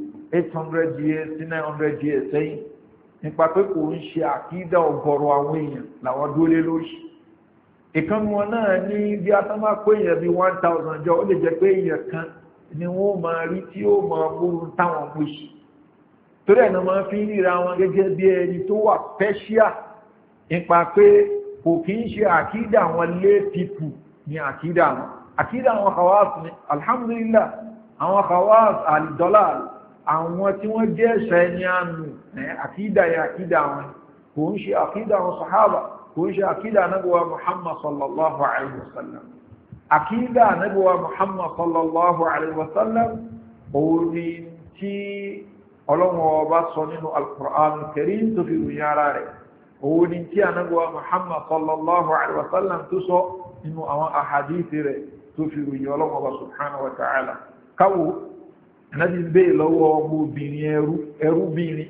800 years sí 900 years sẹ́yìn nípa pé kò ń ṣe àkídà ọ̀gọ̀rọ̀ àwọn èèyàn làwọn dúó lé lórí ìkànnì wọn náà ní bí a tán máa pé èèyàn bí 1000 jọ ó lè jẹ́ pé èèyàn kan ni wọ́n máa rí tí ó máa múrun táwọn mú ṣì torí ẹ̀nà máa fi ríra wọn gẹ́gẹ́ bí ẹni tó wà pẹ́ṣíà nípa pé kò kí ń ṣe àkídà àwọn lé pípù ní àkídà àwọn khawas ní alhamdulillah àwọn khawas alìdọ́là àwọn tí wọ́n jẹ́ ẹ̀ṣẹ̀ ẹni àánú àkídà wọn kò ń ṣe àkídà àwọn sahaba kò ń ṣe àkídà anábíwá Muhammad sallallahu alaihi wasallam àkídà anábíwá Muhammad sallallahu alaihi wasallam òun ni tí ọlọ́wọ́ ọba sọ nínú al-Qur'an al-Karim tó fi ròyìn ara rẹ̀ òun ni tí anábíwá Muhammad sallallahu alaihi wasallam tó sọ nínú àwọn ahadithi rẹ̀ tó fi ròyìn ọlọ́wọ́ ọba subhanahu wa ta'ala káwò anábí ń bèè lọ́wọ́ ọmọbìnrin ẹrúbìnrin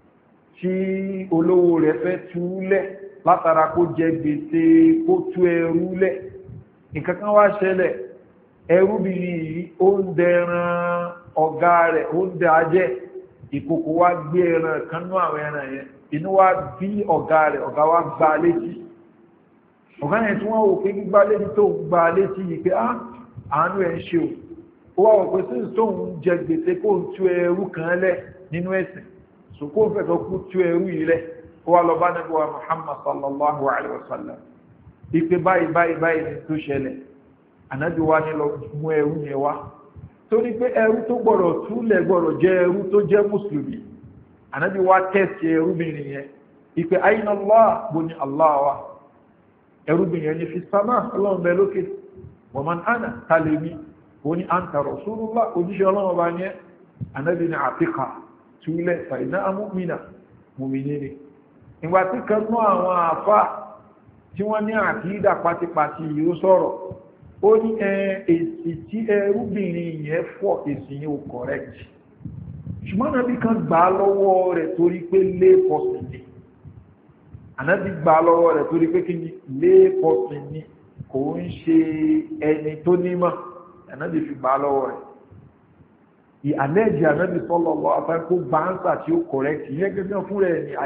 tí olówó rẹ̀ fẹ́ túlẹ̀ látara kó jẹ gbèsè kó tú ẹrú lẹ̀ nǹkankan wá ṣẹlẹ̀ ẹrúbìnrin yìí ó ń dẹran ọ̀gá rẹ̀ ó ń dẹ ajẹ́ ìkòkò wá gbé ẹran kanú àwọn ẹran yẹn inú wá bí ọ̀gá rẹ̀ ọ̀gá wá gbá létí ọ̀gá yẹn tí wọ́n wò pé gbígbá létí tó gbá létí yìí pé àánú ẹ̀ ń ṣe ó wá wò pé sí tó ń jẹ gbèsè kó ń tú ẹrú kan lẹ̀ nínú ẹ̀sìn sòkó fẹ́ tó kú tú ẹrú yìí lẹ̀ wà lọ bá nàbí wa Muhammad sallallahu alaihi wasallam ipe báyìí ni tó ṣẹlẹ̀ ànábì wa ní lọ mú ẹrú yẹn wá torí pé ẹrú tó gbọ́dọ̀ túlẹ̀ gbọ́dọ̀ jẹ́ ẹrú tó jẹ́ mùsùlùmí ànábì wa tẹ́sì ẹrúbìnrin yẹn ipe ayna Allah bó ní Allah wa ẹrúbìnrin yẹn ní fi sámà ọlọ́run bẹ lókè wa man ana tàlẹ́mí bó ní anta rasulullah ojúṣe ọlọ́run bá ní ànábì ní àtíkà túlẹ̀ fa innaha mu'mina mùmìnì ni ìgbà tí kan mọ́ àwọn àfá tí wọ́n ní àkídà pátipàti yìí ó sọ̀rọ̀ ó ní èsì tí ẹrúbìnrin yẹn fọ́ èsì yẹn ò correct ṣùgbọ́n Ànábì kan gbà lọ́wọ́ rẹ̀ torí pé lé pọ̀sìn ni Ànábì gbà lọ́wọ́ rẹ̀ torí pé kí ni lé pọ̀sìn ni kò ń ṣe ẹni tó nímọ̀ Ànábì fi gbà lọ́wọ́ rẹ̀ ìhànẹ́jì Ànábì sallallahu alaihi wasallam kó báńsà tí ó correct yẹn gẹ́gẹ́ fún rẹ̀ ní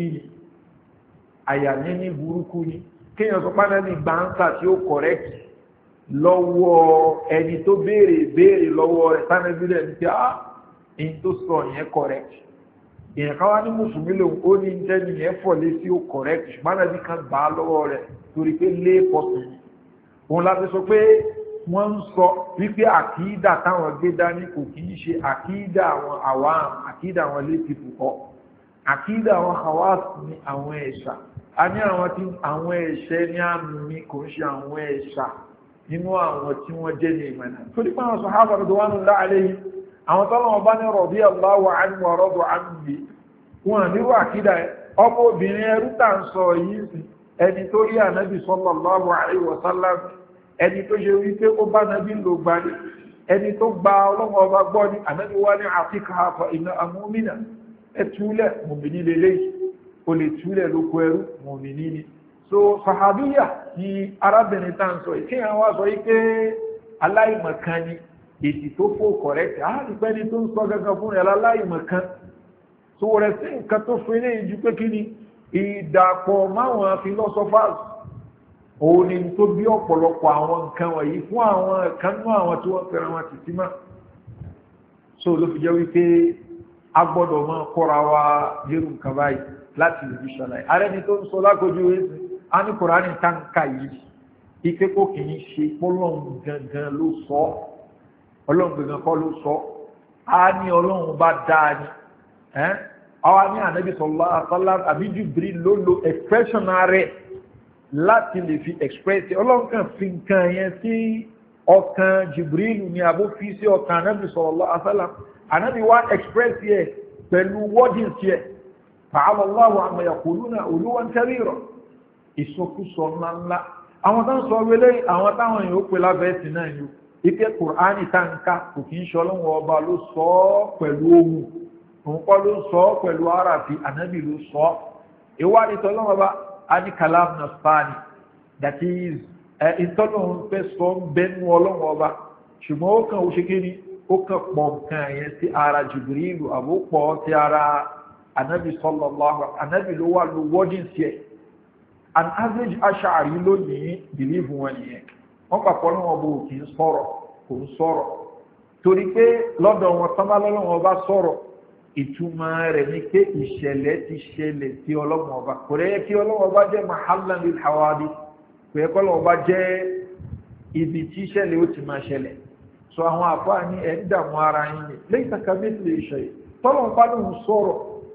àyà níní burúkú ni kíyàn sọ pánà ní báńsà tí ó correct lọ́wọ́ ẹni tó béèrè lọ́wọ́ rẹ̀ tánàbí rẹ̀ ní pé in tó sọ yẹn correct ìyẹn káwá ní mùsùlùmí lòun ó ní jẹ́ni yẹn fọ̀ lé sí ó correct ṣùgbọ́n Ànábì kan gbà lọ́wọ́ rẹ̀ torí pé lé pọ̀sìn ni òun láti sọ pé wọ́n ń sọ wípé àkídà táwọn gbé dání kò kì í ṣe àkídà àwọn àwàm àkídà àwọn létìfù kọ́ àkídà àwọn hawas ní àwọn ẹ̀ṣà a ní àwọn ẹ̀ṣẹ̀ ní àmì ní kò ń ṣe àwọn ẹ̀ṣà nínú àwọn tí wọ́n jẹ́ ní ìmọ̀nà tó dípá àwọn sàhábà radiyallahu alayhim àwọn tọ́lọ́wọ́ bá ní radiyallahu anhu wa radu anhu wọn nírú àkídà ọmọ obìnrin ẹrú tà ń sọ yìí ẹni tó rí Ànábì sallallahu alaihi wasallam ẹni tó ṣe wípé ó bá Ànábì lò gbá ní ẹni tó gba ọlọ́wọ́ ọba gbọ́ ní Ànábì wá ní àtíkà fa innaha mu'mina ẹtúlẹ̀ mùmìnì lélẹ́yìí o lè túlẹ̀ lóko ẹrú mùmìnì ni so sahabiya ni arábìnrin tá ń sọ ìkéyàn wá sọ wípé aláìmọ̀kan ni èsì tó fò kọ̀rẹ́tì àádìpẹ́ ni tó ń sọ gẹ́gẹ́ fún ẹ̀lá aláìmọ̀kan so rẹ̀ sí nǹkan tó fún ilé ìjú pé kí ni ìdàpọ̀ máwọn philosophers òun ni tó bí ọ̀pọ̀lọpọ̀ àwọn nǹkan wọ̀nyí fún àwọn kanú àwọn tí wọ́n fẹ́ràn wọn títí mọ́ so ló fi jẹ́ wípé a gbọ́dọ̀ máa kọ́ra wa yẹ́rù nǹkan báyìí láti lè fi ṣàlàyé ààrẹ ni tó ń sọ lágbójú ẹ̀sìn a ní Kùránì táǹkà yìí ipé kó kì í ṣe pọ́lọ́run gangan ló sọ ọlọ́run gangan kọ́ ló sọ a ní ọlọ́run bá dáa ni àwa ní Ànábì sallallahu alaihi wasallam àbí Jibril ló lo expression rẹ̀ láti lè fi express ọlọ́run kan fi nǹkan yẹn sí ọkàn Jibril ní abó fi sí ọkàn anábì sallallahu alaihi wasallam anábì wá express yẹ pẹ̀lú wordings yẹ ta'ala Allahu amma yaquluna uluwan kabira ìsọkúsọ ńláńlá àwọn tán sọ wẹlé àwọn táwọn yóò pè lábẹ́ẹ̀sì náà yóò ike Kùránì táǹkà kò kí ń ṣe ọlọ́run ọba ló sọ ọ́ pẹ̀lú ohùn òun kọ́ ló sọ ọ́ pẹ̀lú àràfi ànábì ló sọ ọ́ ìwádìí tọ́lọ́run ọba á ní kalam nasfani that is ìtọ́lọ́run fẹ́ sọ ń bẹ́nu ọlọ́run ọba ṣùgbọ́n ó kàn ó ṣe kí ni ó kàn pọ̀ nǹkan yẹn sí ara Jibrilu àbópọ̀ sí ara ànábì sallallahu ànábì ló wà ló wọ́dìn sí ẹ̀ an average Ash'ari lónìí believe wọn nìyẹn wọ́n pàpọ̀ lọ́wọ́ bó kì í sọ̀rọ̀ kò ń sọ̀rọ̀ torí pé lọ́dọ̀ wọn tán bá lọ́wọ́ bá sọ̀rọ̀ ìtumọ̀ rẹ̀ ní pé ìṣẹ̀lẹ̀ ti ṣẹlẹ̀ sí ọlọ́wọ́ ọba kò rẹ̀ kí ọlọ́wọ́ ọba jẹ́ mahallan lil hawadith kò yẹ kọ́ lọ́wọ́ ọba jẹ́ ibi tí ìṣẹ̀lẹ̀ ó ti máa ṣẹlẹ̀ so àwọn àfáà ní ẹ̀ ń dààmú ara yín ni lẹ́yìn tàkà méjì lè ṣe tọ́lọ̀ bá lóun sọ̀rọ̀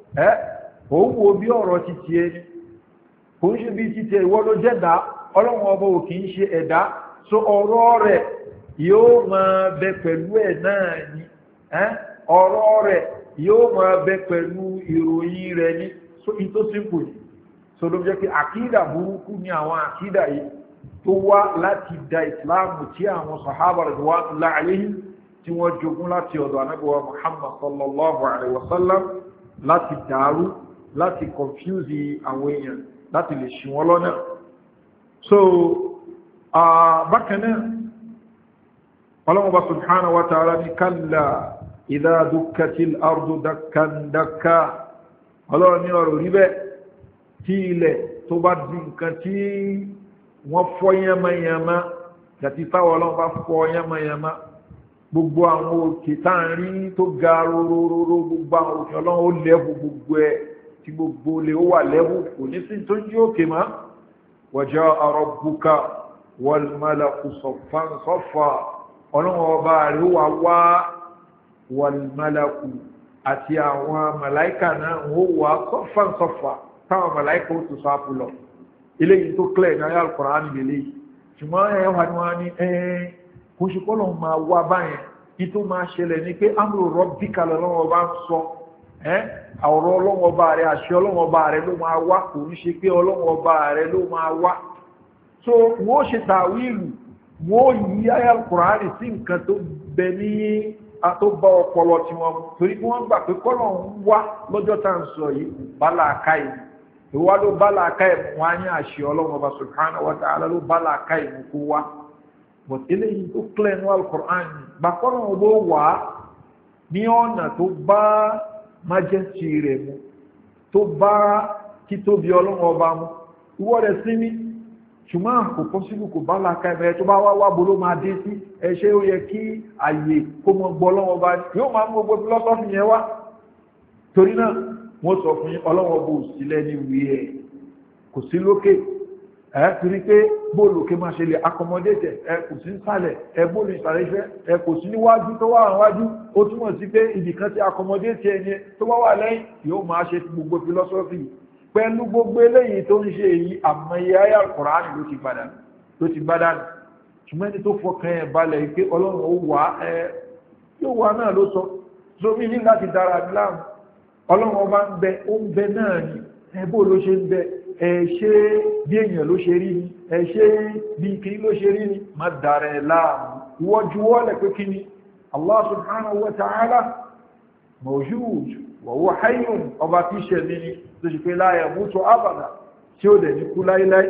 òun wo bí ọ̀rọ̀ ti tiẹ̀ ni kò ń ṣe bí ti tiẹ̀ ìwọ ló jẹ́dá ọlọ́wọ́ ọba ò kì í ṣe ẹ̀dá so ọ̀rọ̀ rẹ̀ yóò máa bẹ pẹ̀lú ẹ̀ náà ni ọ̀rọ̀ rẹ̀ yóò máa bẹ pẹ̀lú ìròyìn rẹ̀ ní so in tó simple yìí so ló jẹ́ pé àkídà burúkú ní àwọn àkídà yìí tó wá láti da ìsìláàmù tí àwọn sàhábà radiyallahu alayhim tí wọ́n jogún láti ọ̀dọ̀ Ànábì wa Muhammad sallallahu alaihi wasallam láti dàrú láti confuse àwọn èèyàn láti lè ṣì wọ́n lọ́nà so bákan náà ọlọ́mọba subhanahu wa ta'ala ní kalla idha dukkatil ardu dakkan dakka ọlọ́run ní ọ̀rọ̀ rí bẹ́ẹ̀ tí ilẹ̀ tó bá di nǹkan tí wọ́n fọ́ yánmayánmá àti táwọn ọlọ́run bá fọ́ yánmayánmá gbogbo àwọn òkè táàrin tó ga rororo gbogbo àwọn òkè ọlọ́run ó lẹ́bù gbogbo ẹ̀ tí gbogbo lè ó wà lẹ́bù kò ní sí tó ń jí òkè má wa ja'a rabbuka wal malaku saffan saffa ọlọ́run ọba rẹ̀ wà wá wàlmálàkù àti àwọn màláìkà náà wọ́n wà sọ́fàǹsọ́fà táwọn màláìkà ó tó sáàpù lọ ilé yìí tó clear ní ayé Al-Qur'an nílé ṣùgbọ́n ẹ̀ wà ní wọ́n ní kò ṣe kọ́lọ̀ máa wá báyẹn ní tó máa ṣẹlẹ̀ ní pé amru rabbika lọ́wọ́ bá ń sọ àwọ̀rọ̀ ọlọ́wọ́ bá rẹ̀ àṣẹ ọlọ́wọ́ bá rẹ̀ ló máa wá kò ní ṣe pé ọlọ́wọ́ bá rẹ̀ ló máa wá so wọ́n ṣe tàwílù wọ́n yí ayé Al-Qur'an sí nǹkan tó bẹ ní tó bá ọpọlọ tí wọ́n torí kí wọ́n gbà pé kọ́lọ̀ ń wá lọ́jọ́ tá ń sọ yìí bálàká ìmú ìwá ló bálàká ìmú wọ́n á ní àṣẹ ọlọ́run ọba subhanahu wa ta'ala ló bálàká ìmú kó wá but eléyìí tó clear ní Al-Qur'an gbàkọ́lọ̀ ọba wà ní ọ̀nà tó bá majesty rẹ̀ mu tó bá títóbi ọlọ́run ọba mu ìwọ́ rẹ̀ sí ní ṣùgbọ́n kò pọ́sílù kò bá láàká ẹ̀mẹ́ tó bá wá bó ló máa dé sí ẹṣẹ́ ó yẹ kí àyè kó mọ gbọ́ ọlọ́wọ́ bá yóò máa mú gbogbo philosophy yẹn wá torí náà wọ́n sọ fún ọlọ́wọ́ bó sílẹ̀ ní ìwé ẹ̀ kò sí lókè ẹ̀ torí pé bóòlùkè máa ṣe lè accommodate ẹ̀ kò sí nísàlẹ̀ ẹ̀ bóòlù ìsàlẹ̀ iṣẹ́ ẹ̀ kò sí níwájú tó wà níwájú ó túmọ̀ sí pé ibìkan ti accommodate ẹni tó wá wà lẹ́yìn yóò máa ṣe gbogbo philosophy pẹ̀lú gbogbo eléyìí tó ń ṣe èyí àmọ́yé ayé Al-Qur'ani ló ti gbádà nù ṣùgbọ́n ní tó fọkàn ẹ̀ balẹ̀ pé ọlọ́run ó wà yóò wà náà ló sọ sómi ní láti dára láàmù ọlọ́run ọba ń bẹ ó ń bẹ náà ni ẹbó ló ṣe ń bẹ ṣe bí èèyàn ló ṣe rí ni ṣe bí kìí ló ṣe rí ni má dára ẹ̀ láàmù ìwọ́jú wọ́lẹ̀ pé kí ni Allah subhanahu wa ta'ala mawjud wa huwa hayyun ọba tí ṣe ní ni tó ṣe pé la yamutu abada tí ó dẹ̀ ní kú láíláí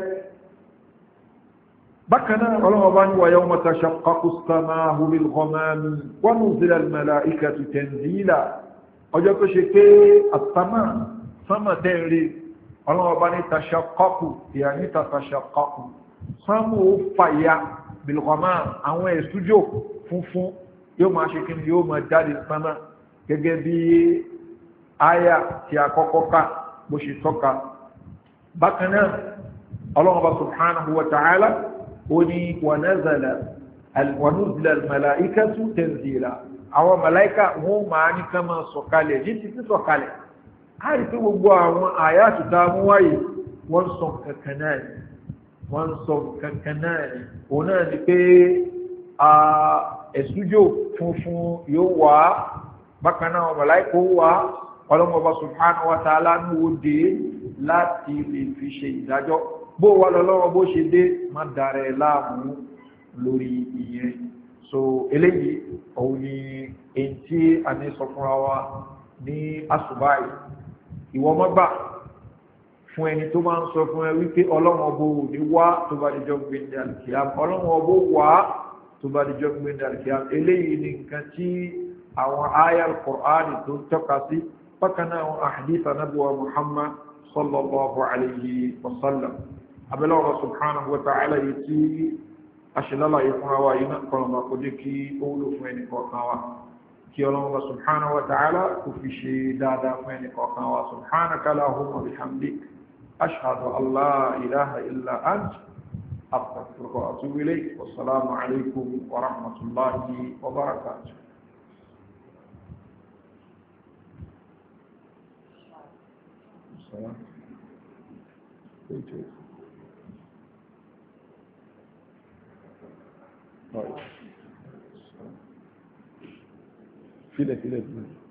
bákanáà ọlọ́wọ́ bá ní wa yawma tashaqqaqu as-sama'u bil-ghamami wa nuzila al-mala'ikatu tanzila ọjọ́ tó ṣe pé as-sama sánmà tẹ́rẹ ọlọ́wọ́ bá ní tashaqqaqu yani tatashaqqaqu sánmà ó fàyà bil-ghamam àwọn ẹ̀sùjò funfun yóò máa ṣe kí ni yóò máa jáde sánmà gẹ́gẹ́ bí aya tí a kọ́kọ́ ká bó ṣe tọ́ka bákanáà ọlọ́wọ́ subhanahu wa ta'ala oni wanazala alwanuzla almalaikatu tanzila àwọn malaika wọ́n máa ní ká máa sọ̀kalẹ̀ ní ti sọ̀kalẹ̀ a rí pé gbogbo àwọn àyàtù tá mú wáyé wọ́n sọ kankan náà wọ́n sọ kankan náà ni òun náà ni pé ẹ̀sùjò funfun yóò wá bákan náà màláíkà wá ọlọ́mọba subhanahu wa ta'ala ní ó dé láti lè fi ṣe ìdájọ́ bó wà lọ́wọ́ bó ṣe dé má darẹ̀ láàmú lórí ìyẹn so eléyìí òun ni èyí tí a ní sọ fúnra wa ní àsùbáyì ìwọ mọ́gbà fún ẹni tó máa ń sọ fún ẹ wípé ọlọ́wọ́ bó ní wá tó bá dijọ́ gbẹ̀ndẹ̀ àlùkìyàm ọlọ́wọ́ bó wá tó bá dijọ́ gbẹ̀ndẹ̀ àlùkìyàm eléyìí ni nǹkan tí àwọn àyá al-Qur'an tó tọ́ka sí bákan náà àwọn ahadith anabuwa Muhammad sallallahu alayhi wa sallam abẹ́lẹ́ ọ̀rọ̀ subhanahu wa ta'ala yìí tí aṣèlálà yìí fúnra wa yìí náà kọlọ̀mà kò dé kí ó wúlò fún ẹnì kọ̀ọ̀kan wa kí ọlọ́run subhanahu wa ta'ala kò fi ṣe dáadáa fún ẹnì kọ̀ọ̀kan wa subhanaka allahumma bihamdik ashhadu an la ilaha illa ant astaghfiruka wa atubu ilayk wassalamu alaykum wa rahmatullahi wa barakatuh. File.